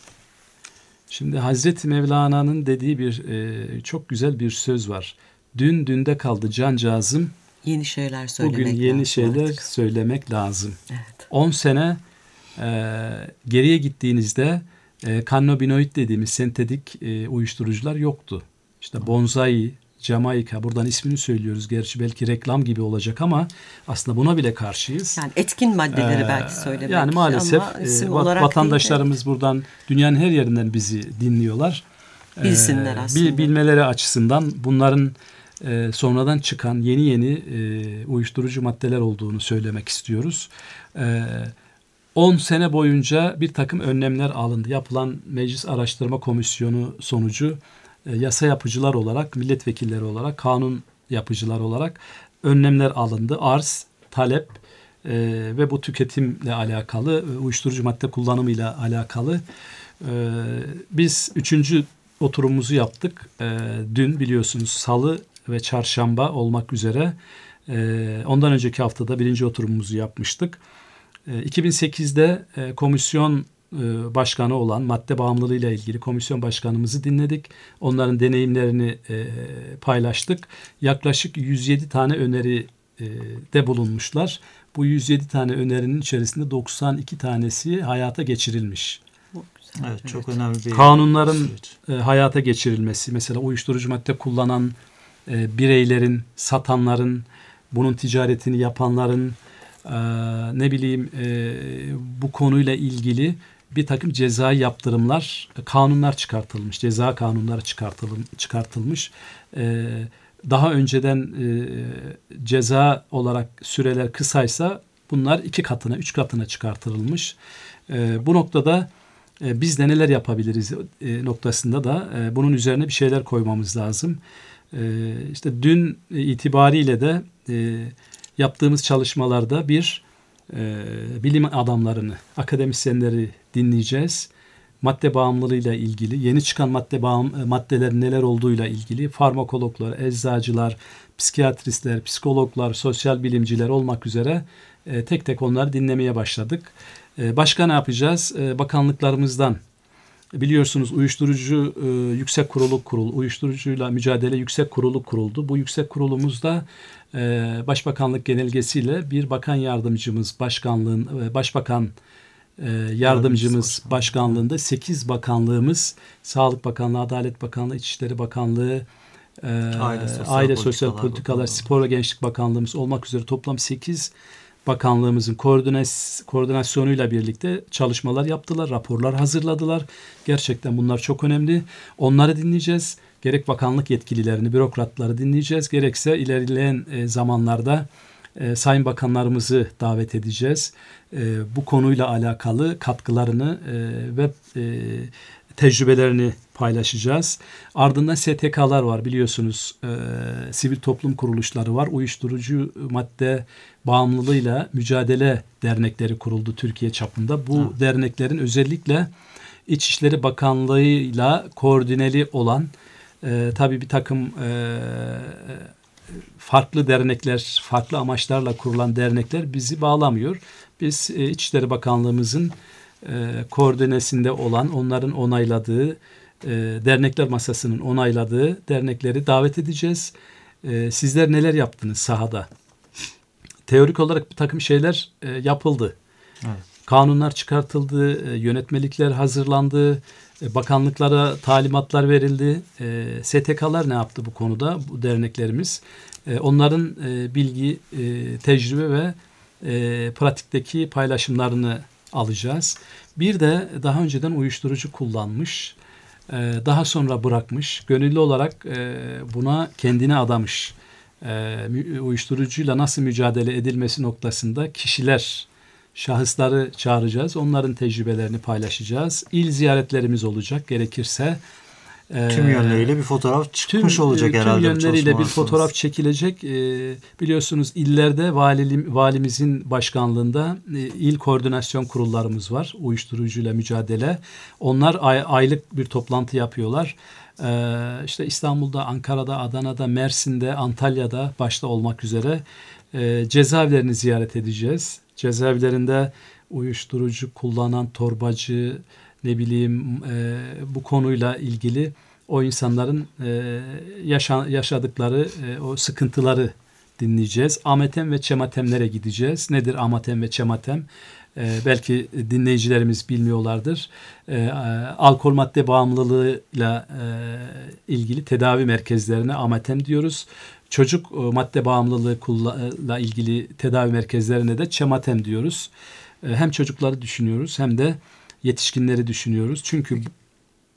C: Şimdi Hazreti Mevlana'nın dediği bir e, çok güzel bir söz var. Dün dünde kaldı cancağızım.
A: Yeni şeyler söylemek
C: Bugün yeni
A: lazım
C: şeyler
A: artık.
C: söylemek lazım.
A: Evet.
C: on sene e, geriye gittiğinizde e, kannabinoid dediğimiz sentetik e, uyuşturucular yoktu. İşte bonsai, Jamaika, buradan ismini söylüyoruz. Gerçi belki reklam gibi olacak ama aslında buna bile karşıyız.
A: Yani etkin maddeleri
C: ee,
A: belki söylemek.
C: Yani maalesef
A: ama
C: e, vatandaşlarımız buradan dünyanın her yerinden bizi dinliyorlar.
A: Bilsinler
C: ee,
A: aslında.
C: Bilmeleri açısından bunların e, sonradan çıkan yeni yeni e, uyuşturucu maddeler olduğunu söylemek istiyoruz. on sene boyunca bir takım önlemler alındı. Yapılan Meclis Araştırma Komisyonu sonucu e, yasa yapıcılar olarak, milletvekilleri olarak, kanun yapıcılar olarak önlemler alındı. Arz, talep e, ve bu tüketimle alakalı, uyuşturucu madde kullanımıyla alakalı. E, biz üçüncü oturumumuzu yaptık. E, dün biliyorsunuz Salı ve Çarşamba olmak üzere. E, ondan önceki haftada birinci oturumumuzu yapmıştık. iki bin sekizde komisyon başkanı olan madde bağımlılığıyla ilgili komisyon başkanımızı dinledik. Onların deneyimlerini paylaştık. Yaklaşık yüz yedi tane öneri de bulunmuşlar. Bu yüz yedi tane önerinin içerisinde doksan iki tanesi hayata geçirilmiş.
B: Evet, çok evet. önemli bir
C: kanunların süreç. Hayata geçirilmesi, mesela uyuşturucu madde kullanan bireylerin, satanların, bunun ticaretini yapanların, Ee, ne bileyim e, bu konuyla ilgili bir takım cezai yaptırımlar, kanunlar çıkartılmış, ceza kanunları çıkartılmış. çıkartılmış. Ee, daha önceden e, ceza olarak süreler kısaysa bunlar iki katına, üç katına çıkartılmış. Ee, bu noktada e, biz de neler yapabiliriz e, noktasında da e, bunun üzerine bir şeyler koymamız lazım. E, işte dün itibariyle de e, yaptığımız çalışmalarda bir e, bilim adamlarını, akademisyenleri dinleyeceğiz. Madde bağımlılığıyla ilgili, yeni çıkan madde bağım, maddelerin neler olduğuyla ilgili farmakologlar, eczacılar, psikiyatristler, psikologlar, sosyal bilimciler olmak üzere e, tek tek onları dinlemeye başladık. E, başka ne yapacağız? E, bakanlıklarımızdan, biliyorsunuz uyuşturucu e, yüksek kurulu kurul, uyuşturucuyla mücadele yüksek kurulu kuruldu. Bu yüksek kurulumuzda e, Başbakanlık genelgesiyle bir bakan yardımcımız başkanlığın, e, başbakan e, yardımcımız başkanlığında sekiz bakanlığımız, Sağlık Bakanlığı, Adalet Bakanlığı, İçişleri Bakanlığı, e, Aile Sosyal, Aile, Sosyal Politikalar, Politikalar Spor ve Gençlik Bakanlığımız olmak üzere toplam sekiz bakanlığımızın koordines, koordinasyonuyla birlikte çalışmalar yaptılar, raporlar hazırladılar. Gerçekten bunlar çok önemli. Onları dinleyeceğiz. Gerek bakanlık yetkililerini, bürokratları dinleyeceğiz. Gerekse ilerleyen e, zamanlarda e, sayın bakanlarımızı davet edeceğiz. E, bu konuyla alakalı katkılarını e, ve e, tecrübelerini paylaşacağız. Ardından S T K'lar var, biliyorsunuz. E, sivil toplum kuruluşları var. Uyuşturucu madde bağımlılığıyla mücadele dernekleri kuruldu Türkiye çapında. Bu Hı. derneklerin özellikle İçişleri Bakanlığı'yla koordineli olan e, tabii bir takım e, farklı dernekler, farklı amaçlarla kurulan dernekler bizi bağlamıyor. Biz e, İçişleri Bakanlığımızın e, koordinesinde olan, onların onayladığı, e, dernekler masasının onayladığı dernekleri davet edeceğiz. E, sizler neler yaptınız sahada? Teorik olarak bir takım şeyler e, yapıldı. Evet. Kanunlar çıkartıldı, e, yönetmelikler hazırlandı, e, bakanlıklara talimatlar verildi. E, S T K'lar ne yaptı bu konuda, bu derneklerimiz? E, onların e, bilgi, e, tecrübe ve e, pratikteki paylaşımlarını alacağız. Bir de daha önceden uyuşturucu kullanmış, e, daha sonra bırakmış, gönüllü olarak e, buna kendini adamış, e, uyuşturucuyla nasıl mücadele edilmesi noktasında kişiler, şahısları çağıracağız. Onların tecrübelerini paylaşacağız. İl ziyaretlerimiz olacak gerekirse.
B: Tüm yönleriyle bir fotoğraf çıkmış
C: tüm,
B: olacak herhalde.
C: Tüm yönleriyle bir fotoğraf çekilecek. Ee, biliyorsunuz illerde valim, valimizin başkanlığında e, il koordinasyon kurullarımız var. Uyuşturucuyla mücadele. Onlar ay, aylık bir toplantı yapıyorlar. Ee, işte İstanbul'da, Ankara'da, Adana'da, Mersin'de, Antalya'da başta olmak üzere e, cezaevlerini ziyaret edeceğiz. Cezaevlerinde uyuşturucu kullanan torbacı, ne bileyim e, bu konuyla ilgili o insanların e, yaşa, yaşadıkları e, o sıkıntıları dinleyeceğiz. Amatem ve çematemlere gideceğiz. Nedir amatem ve çematem? E, belki dinleyicilerimiz bilmiyorlardır. E, alkol madde bağımlılığıyla e, ilgili tedavi merkezlerine amatem diyoruz. Çocuk e, madde bağımlılığıyla ilgili tedavi merkezlerine de çematem diyoruz. E, hem çocukları düşünüyoruz hem de yetişkinleri düşünüyoruz. Çünkü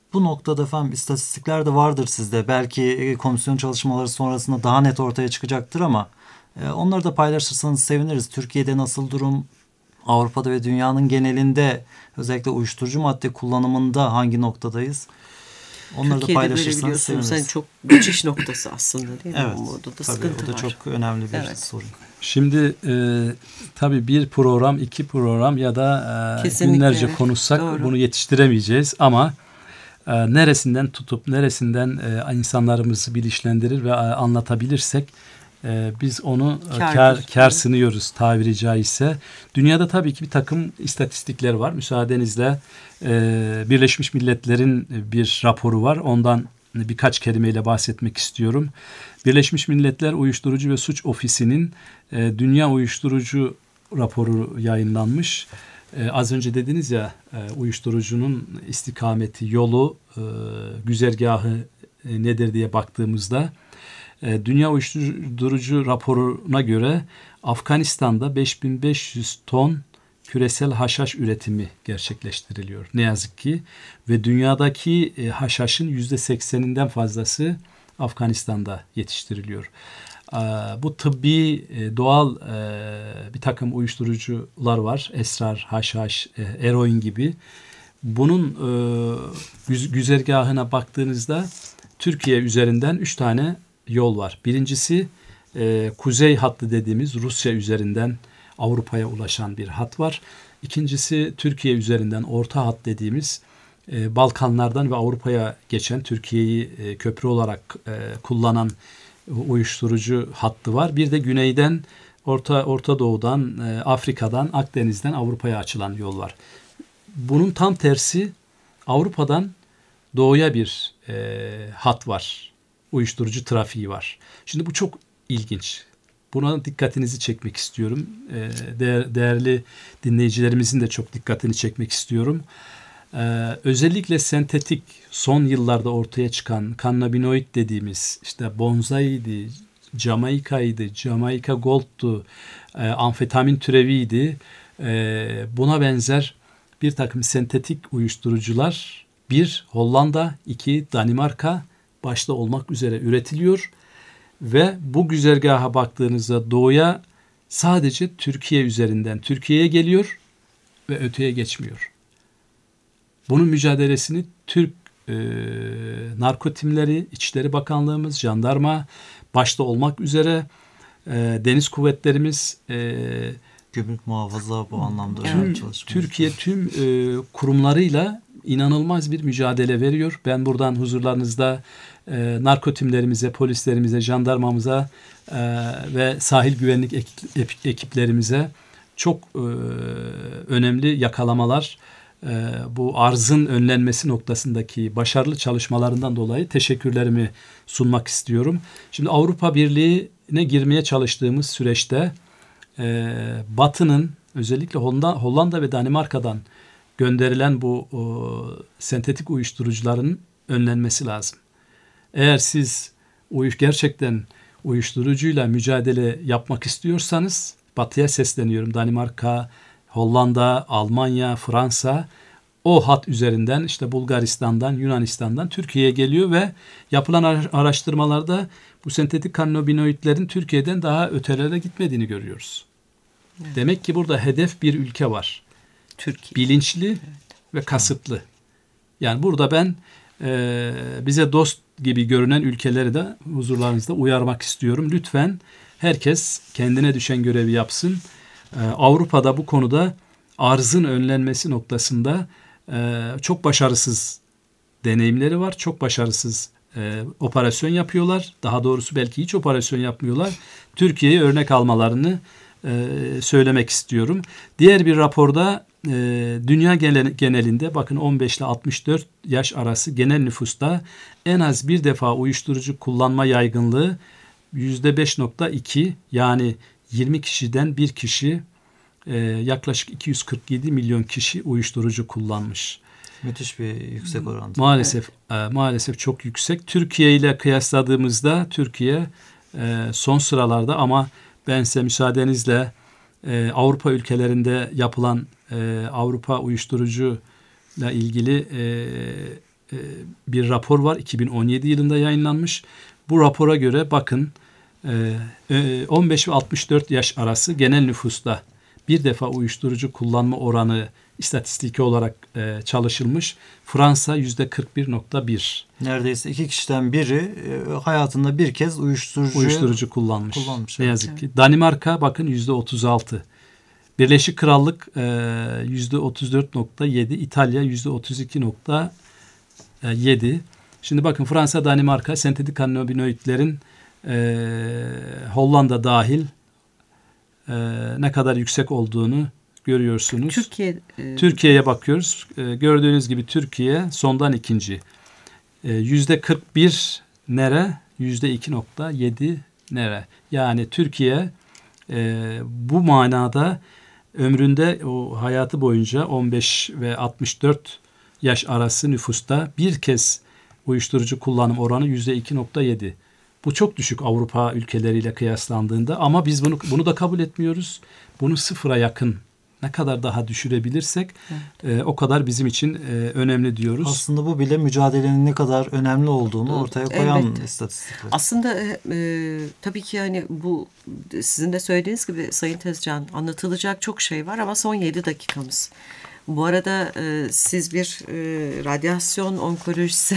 B: Bu noktada efendim istatistikler de vardır sizde. Belki komisyon çalışmaları sonrasında daha net ortaya çıkacaktır ama e, onları da paylaşırsanız seviniriz. Türkiye'de nasıl durum? Avrupa'da ve dünyanın genelinde özellikle uyuşturucu madde kullanımında hangi noktadayız? Onları
A: Türkiye'de
B: da paylaşırsanız
A: böyle
B: seviniriz.
A: Yani çok geçiş noktası aslında değil mi?
B: Evet.
A: Orada da
B: Tabii,
A: sıkıntı
B: o da
A: var.
B: çok önemli bir
A: Evet.
B: sorun.
C: Şimdi e, tabii bir program, iki program ya da e, günlerce
A: evet.
C: konuşsak
A: Doğru.
C: bunu yetiştiremeyeceğiz ama e, neresinden tutup neresinden e, insanlarımızı bilinçlendirir ve e, anlatabilirsek e, biz onu e,
A: Kârdır.
C: kar, kar sınıyoruz tabiri caizse. Dünyada tabii ki bir takım istatistikler var. Müsaadenizle e, Birleşmiş Milletler'in bir raporu var. Ondan birkaç kelimeyle bahsetmek istiyorum. Birleşmiş Milletler Uyuşturucu ve Suç Ofisi'nin e, Dünya Uyuşturucu raporu yayınlanmış. E, az önce dediniz ya e, uyuşturucunun istikameti, yolu, e, güzergahı e, nedir diye baktığımızda e, Dünya Uyuşturucu raporuna göre Afganistan'da beş bin beş yüz ton küresel haşhaş üretimi gerçekleştiriliyor. Ne yazık ki ve dünyadaki e, haşhaşın yüzde sekseninden fazlası Afganistan'da yetiştiriliyor. E, bu tıbbi, e, doğal e, bir takım uyuşturucular var. Esrar, haşhaş, e, eroin gibi. Bunun e, güz- güzergahına baktığınızda Türkiye üzerinden üç tane yol var. Birincisi e, kuzey hattı dediğimiz Rusya üzerinden Avrupa'ya ulaşan bir hat var. İkincisi Türkiye üzerinden orta hat dediğimiz e, Balkanlardan ve Avrupa'ya geçen Türkiye'yi e, köprü olarak e, kullanan uyuşturucu hattı var. Bir de güneyden Orta Orta Doğu'dan, e, Afrika'dan, Akdeniz'den Avrupa'ya açılan yol var. Bunun tam tersi Avrupa'dan doğuya bir e, hat var. Uyuşturucu trafiği var. Şimdi bu çok ilginç. Buna dikkatinizi çekmek istiyorum. E, değer, değerli dinleyicilerimizin de çok dikkatini çekmek istiyorum. Ee, özellikle sentetik son yıllarda ortaya çıkan kannabinoid dediğimiz işte bonsai'ydi, Jamaika'ydı, Jamaica Gold'tu, e, amfetamin türeviydi. E, buna benzer bir takım sentetik uyuşturucular bir Hollanda, iki Danimarka başta olmak üzere üretiliyor ve bu güzergaha baktığınızda doğuya sadece Türkiye üzerinden Türkiye'ye geliyor ve öteye geçmiyor. Bunun mücadelesini Türk e, narkotimleri, İçişleri Bakanlığımız, jandarma başta olmak üzere e, deniz kuvvetlerimiz, e,
B: Gümrük muhafaza bu anlamda
C: tüm, Türkiye tüm e, kurumlarıyla inanılmaz bir mücadele veriyor. Ben buradan huzurlarınızda e, narkotimlerimize, polislerimize, jandarmamıza e, ve sahil güvenlik ekip, ekiplerimize çok e, önemli yakalamalar, e, bu arzın önlenmesi noktasındaki başarılı çalışmalarından dolayı teşekkürlerimi sunmak istiyorum. Şimdi Avrupa Birliği'ne girmeye çalıştığımız süreçte e, Batı'nın özellikle Hollanda, Hollanda ve Danimarka'dan gönderilen bu o, sentetik uyuşturucuların önlenmesi lazım. Eğer siz uyuş gerçekten uyuşturucuyla mücadele yapmak istiyorsanız Batı'ya sesleniyorum. Danimarka, Hollanda, Almanya, Fransa o hat üzerinden işte Bulgaristan'dan, Yunanistan'dan Türkiye'ye geliyor ve yapılan araştırmalarda bu sentetik kannabinoidlerin Türkiye'den daha ötelere gitmediğini görüyoruz. Evet. Demek ki burada hedef bir ülke var. Türkiye. Bilinçli evet. ve kasıtlı. Yani burada ben e, bize dost gibi görünen ülkeleri de huzurlarınızda uyarmak istiyorum. Lütfen herkes kendine düşen görevi yapsın. Ee, Avrupa'da bu konuda arzın önlenmesi noktasında e, çok başarısız deneyimleri var. Çok başarısız e, operasyon yapıyorlar. Daha doğrusu belki hiç operasyon yapmıyorlar. Türkiye'ye örnek almalarını e, söylemek istiyorum. Diğer bir raporda e, dünya genelinde bakın on beş ile altmış dört yaş arası genel nüfusta en az bir defa uyuşturucu kullanma yaygınlığı yüzde beş nokta iki yani yirmi kişiden bir kişi e, yaklaşık iki yüz kırk yedi milyon kişi uyuşturucu kullanmış.
B: Müthiş bir yüksek oran.
C: Maalesef e, maalesef çok yüksek. Türkiye ile kıyasladığımızda Türkiye e, son sıralarda ama ben size müsaadenizle e, Avrupa ülkelerinde yapılan e, Avrupa uyuşturucuyla ilgili e, e, bir rapor var. iki bin on yedi yılında yayınlanmış. Bu rapora göre bakın e, on beş ve altmış dört yaş arası genel nüfusta bir defa uyuşturucu kullanma oranı istatistiki olarak e, çalışılmış. Fransa yüzde kırk bir nokta bir.
B: Neredeyse iki kişiden biri e, hayatında bir kez uyuşturucu,
C: uyuşturucu kullanmış.
B: kullanmış.
C: Ne
B: Evet.
C: yazık ki. Danimarka bakın yüzde otuz altı. Birleşik Krallık e, yüzde otuz dört nokta yedi. İtalya yüzde otuz iki nokta yedi. Şimdi bakın Fransa, Danimarka sentetik kanabinoidlerin e, Hollanda dahil e, ne kadar yüksek olduğunu görüyorsunuz.
A: Türkiye e,
C: Türkiye'ye bakıyoruz. E, gördüğünüz gibi Türkiye sondan ikinci. E, yüzde kırk bir nere? Yüzde iki nokta yedi nere? Yani Türkiye e, bu manada ömründe o hayatı boyunca on beş ve altmış dört yaş arası nüfusta bir kez uyuşturucu kullanım oranı yüzde iki nokta yedi. Bu çok düşük Avrupa ülkeleriyle kıyaslandığında ama biz bunu bunu da kabul etmiyoruz. Bunu sıfıra yakın ne kadar daha düşürebilirsek evet. e, o kadar bizim için e, önemli diyoruz.
B: Aslında bu bile mücadelenin ne kadar önemli olduğunu ortaya koyan
A: Elbette.
B: istatistikler.
A: Aslında e, e, tabii ki hani bu sizin de söylediğiniz gibi Sayın Tezcan anlatılacak çok şey var ama son yedi dakikamız. Bu arada e, siz bir e, radyasyon onkolojisi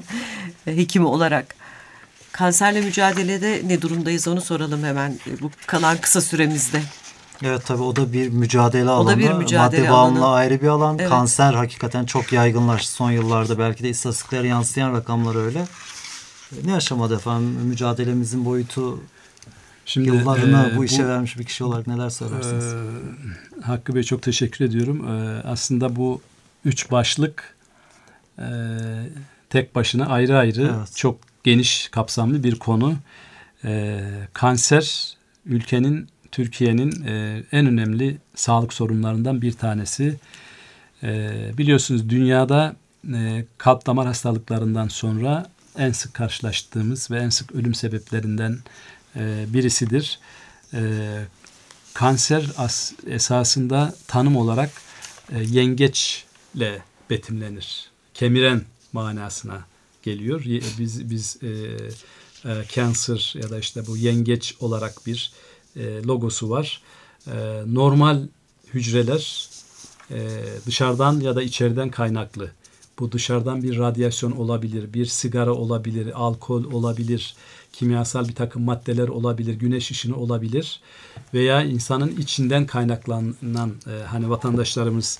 A: hekimi olarak kanserle mücadelede ne durumdayız onu soralım hemen e, bu kalan kısa süremizde.
B: Evet tabii o da bir mücadele alanı.
A: O da bir mücadele
B: Madde bağımlılığı
A: alanı.
B: ayrı bir alan.
A: Evet.
B: Kanser hakikaten çok yaygınlaştı son yıllarda. Belki de istatistiklere yansıyan rakamlar öyle. Ne aşamada efendim mücadelemizin boyutu? Şimdi yıllarını e, bu işe bu, vermiş bir kişi olarak neler söylersiniz?
C: E, Hakkı Bey çok teşekkür ediyorum. E, aslında bu üç başlık e, tek başına ayrı ayrı evet. çok geniş kapsamlı bir konu. E, kanser ülkenin, Türkiye'nin e, en önemli sağlık sorunlarından bir tanesi. E, biliyorsunuz dünyada e, kalp damar hastalıklarından sonra en sık karşılaştığımız ve en sık ölüm sebeplerinden e, birisidir. E, kanser as, esasında tanım olarak e, yengeçle betimlenir. Kemiren manasına geliyor. Biz biz e, e, cancer ya da işte bu yengeç olarak bir e, logosu var. E, normal hücreler e, dışarıdan ya da içeriden kaynaklı. Bu dışarıdan bir radyasyon olabilir, bir sigara olabilir, alkol olabilir, kimyasal bir takım maddeler olabilir, güneş ışını olabilir veya insanın içinden kaynaklanan e, hani vatandaşlarımız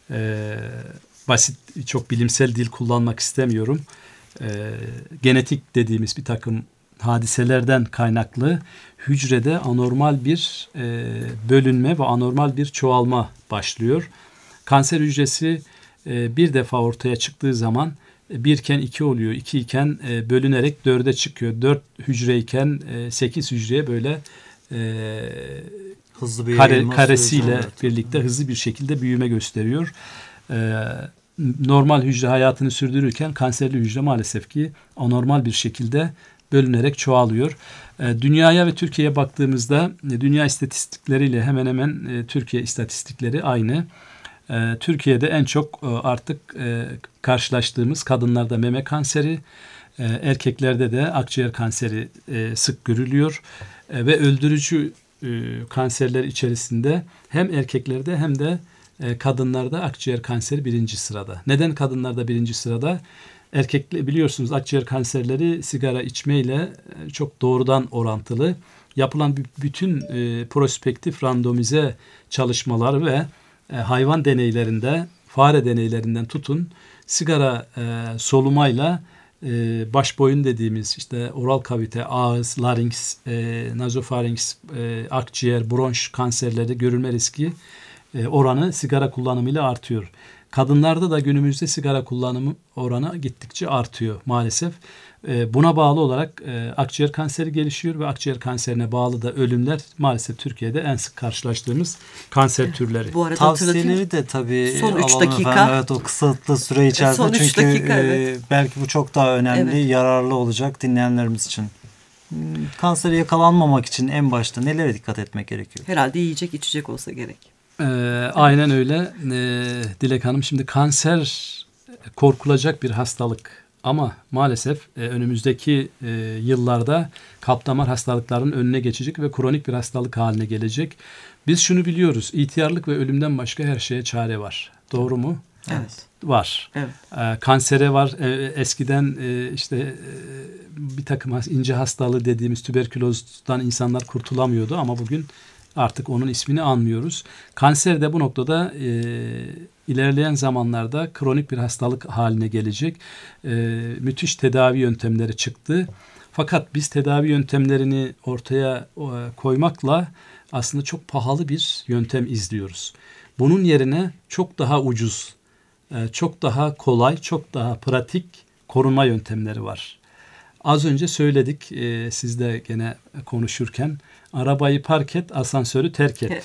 C: e, basit çok bilimsel dil kullanmak istemiyorum. E, genetik dediğimiz bir takım hadiselerden kaynaklı hücrede anormal bir e, bölünme ve anormal bir çoğalma başlıyor. Kanser hücresi e, bir defa ortaya çıktığı zaman e, birken iki oluyor, iki iken e, bölünerek dörde çıkıyor. Dört hücreyken e, sekiz hücreye böyle e,
B: hızlı bir
C: kare, karesiyle birlikte hızlı bir şekilde büyüme gösteriyor. E, normal hücre hayatını sürdürürken kanserli hücre maalesef ki anormal bir şekilde bölünerek çoğalıyor. E, dünyaya ve Türkiye'ye baktığımızda e, dünya istatistikleriyle hemen hemen e, Türkiye istatistikleri aynı. E, Türkiye'de en çok e, artık e, karşılaştığımız kadınlarda meme kanseri, e, erkeklerde de akciğer kanseri e, sık görülüyor. E, ve öldürücü e, kanserler içerisinde hem erkeklerde hem de e, kadınlarda akciğer kanseri birinci sırada. Neden kadınlarda birinci sırada? Erkekler biliyorsunuz akciğer kanserleri sigara içmeyle çok doğrudan orantılı. Yapılan bütün e, prospektif randomize çalışmalar ve e, hayvan deneylerinde, fare deneylerinden tutun sigara e, solumayla e, baş boyun dediğimiz işte oral kavite, ağız, larynx, e, nazofarinks, e, akciğer, bronş kanserleri görülme riski e, oranı sigara kullanımıyla artıyor. Kadınlarda da günümüzde sigara kullanımı oranı gittikçe artıyor maalesef. E, buna bağlı olarak e, akciğer kanseri gelişiyor ve akciğer kanserine bağlı da ölümler maalesef Türkiye'de en sık karşılaştığımız kanser türleri.
B: Bu arada tavsiyeleri de tabii
A: son üç dakika.
B: Efendim. Evet o kısıtlı süre içerisinde
A: son
B: çünkü
A: dakika,
B: e,
A: evet.
B: belki bu çok daha önemli, evet. yararlı olacak dinleyenlerimiz için. Kansere yakalanmamak için en başta nelere dikkat etmek gerekiyor?
A: Herhalde yiyecek içecek olsa gerek.
C: Ee, aynen öyle. Ee, Dilek Hanım şimdi kanser korkulacak bir hastalık. Ama maalesef e, önümüzdeki e, yıllarda kalp damar hastalıklarının önüne geçecek ve kronik bir hastalık haline gelecek. Biz şunu biliyoruz, ihtiyarlık ve ölümden başka her şeye çare var. Doğru mu?
A: Evet.
C: Var.
A: Evet.
C: E, kansere var. E, eskiden e, işte e, bir takım ince hastalığı dediğimiz tüberkülozdan insanlar kurtulamıyordu ama bugün artık onun ismini anmıyoruz. Kanser de bu noktada e, ilerleyen zamanlarda kronik bir hastalık haline gelecek. E, müthiş tedavi yöntemleri çıktı. Fakat biz tedavi yöntemlerini ortaya e, koymakla aslında çok pahalı bir yöntem izliyoruz. Bunun yerine çok daha ucuz, e, çok daha kolay, çok daha pratik korunma yöntemleri var. Az önce söyledik, e, siz de gene konuşurken, arabayı park et, asansörü terk et.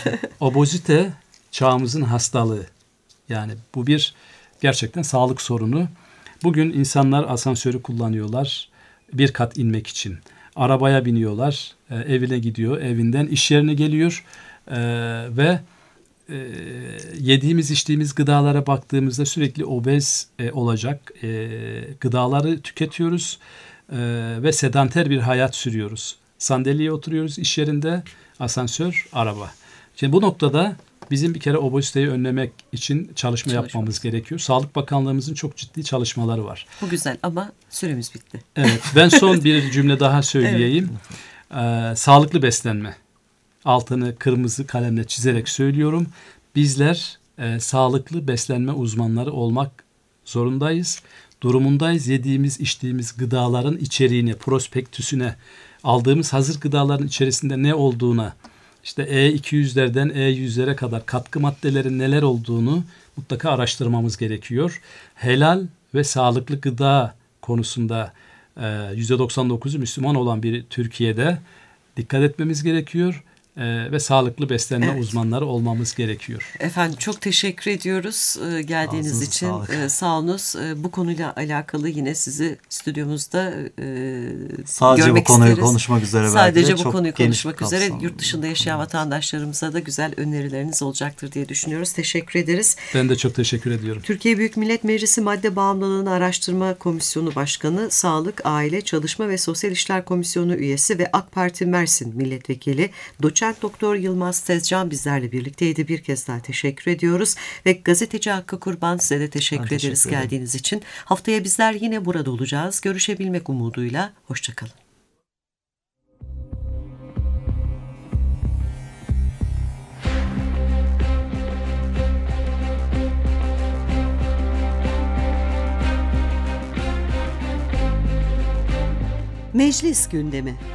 C: Obezite çağımızın hastalığı. Yani bu bir gerçekten sağlık sorunu. Bugün insanlar asansörü kullanıyorlar bir kat inmek için. Arabaya biniyorlar, e, evine gidiyor, evinden iş yerine geliyor e, ve e, yediğimiz içtiğimiz gıdalara baktığımızda sürekli obez e, olacak e, gıdaları tüketiyoruz e, ve sedanter bir hayat sürüyoruz. Sandalyeye oturuyoruz iş yerinde, asansör, araba. Şimdi bu noktada bizim bir kere obeziteyi önlemek için çalışma
A: Çalışma.
C: yapmamız gerekiyor. Sağlık Bakanlığımızın çok ciddi çalışmaları var.
A: Bu güzel ama süremiz bitti.
C: Evet, ben son bir cümle daha söyleyeyim. Evet. Ee, sağlıklı beslenme. Altını kırmızı kalemle çizerek söylüyorum. Bizler e, sağlıklı beslenme uzmanları olmak zorundayız. Durumundayız. Yediğimiz, içtiğimiz gıdaların içeriğini, prospektüsüne, aldığımız hazır gıdaların içerisinde ne olduğuna, işte E iki yüzlerden E yüzlere kadar katkı maddeleri neler olduğunu mutlaka araştırmamız gerekiyor. Helal ve sağlıklı gıda konusunda yüzde doksan dokuzu Müslüman olan bir Türkiye'de dikkat etmemiz gerekiyor. Ee, ve sağlıklı beslenme evet. uzmanları olmamız gerekiyor.
A: Efendim çok teşekkür ediyoruz e, geldiğiniz
B: Ağzınıza
A: için.
B: sağlık.
A: E, sağ olunuz. E, bu konuyla alakalı yine sizi stüdyomuzda e,
B: Sadece
A: görmek
B: bu konuyu
A: isteriz.
B: konuşmak üzere.
A: Sadece bu
B: çok
A: konuyu konuşmak üzere
B: kapsamlı.
A: yurt dışında yaşayan vatandaşlarımıza da güzel önerileriniz olacaktır diye düşünüyoruz. Teşekkür ederiz.
C: Ben de çok teşekkür ediyorum.
A: Türkiye Büyük Millet Meclisi Madde Bağımlılığını Araştırma Komisyonu Başkanı, Sağlık, Aile, Çalışma ve Sosyal İşler Komisyonu üyesi ve AK Parti Mersin Milletvekili Doçent Doktor Yılmaz Tezcan bizlerle birlikteydi. Bir kez daha teşekkür ediyoruz ve gazeteci Hakkı Kurban, size de teşekkür
B: ben
A: ederiz
B: teşekkür
A: geldiğiniz için. Haftaya bizler yine burada olacağız. Görüşebilmek umuduyla. Hoşçakalın.
D: Meclis gündemi.